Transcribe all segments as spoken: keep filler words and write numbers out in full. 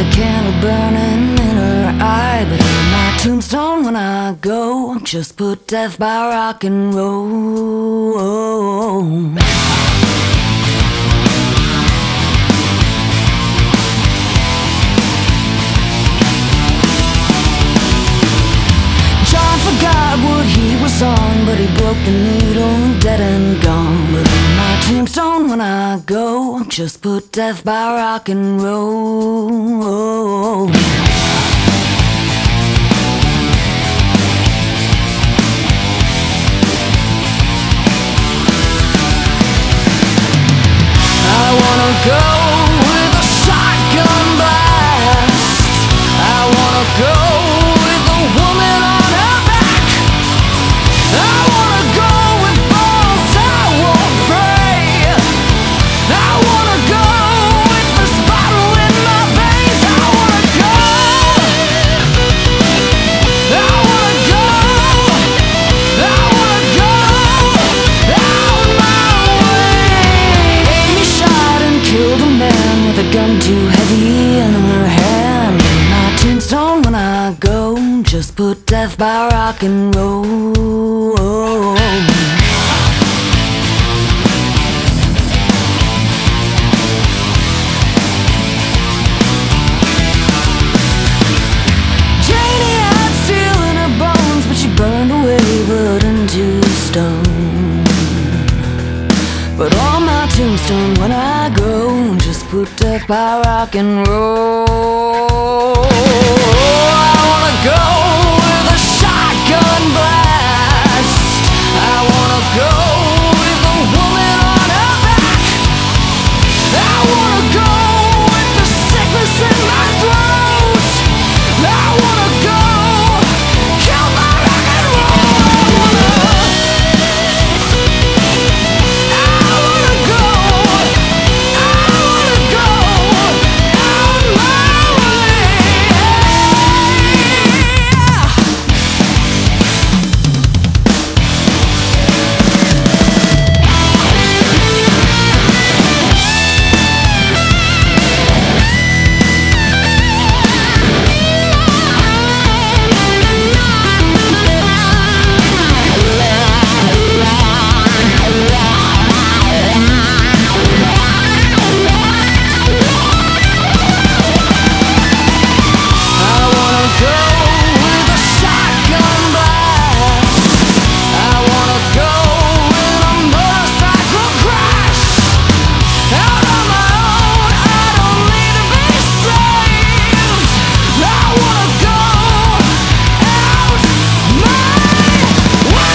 the candle burning in her eye. But on my tombstone when I go, just put death by rock and roll. John forgot what he was on, but he broke the needle, dead and gone. But on my tombstone when I go, just put death by rock and roll. I wanna go with a shotgun blast. I wanna go with a woman on her back. I wanna go with balls I won't pray. I wanna go with this bottle in my veins. I wanna go. I wanna go. I wanna go out my way. Amy shot and killed a man with a gun too heavy in her hand. On my tombstone when I go, just put death by rock and roll. Janie had steel in her bones, but she burned away blood into stone. But on my tombstone when I go, just put death by rock and roll. I wanna go with a shotgun blast. I wanna go with a woman on her back. I wanna go with the sickness in my throat. I wanna go kill my rock and roll. I wanna go. I wanna go out my way. I wanna go with a shotgun blast. I wanna go in a motorcycle crash. Out on my own, I don't need to be saved. I wanna go out my way.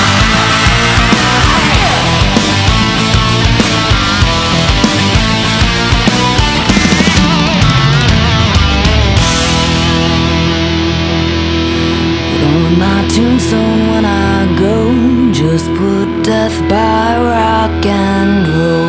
But on my tombstone when I go, just put death by rock and roll.